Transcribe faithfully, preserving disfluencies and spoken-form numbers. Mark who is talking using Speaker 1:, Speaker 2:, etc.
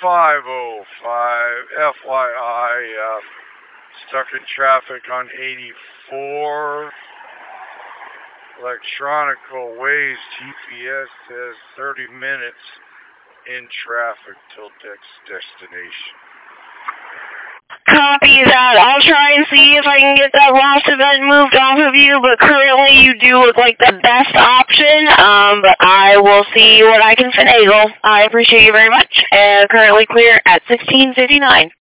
Speaker 1: five oh five. F Y I, uh, stuck in traffic on eighty-four. Electronical Waze G P S says thirty minutes in traffic till next destination.
Speaker 2: Copy that. I'll try and see if I can get that lost event moved off of you, but currently you do look like the best option, um, but I will see what I can finagle. I appreciate you very much, and currently clear at sixteen fifty-nine.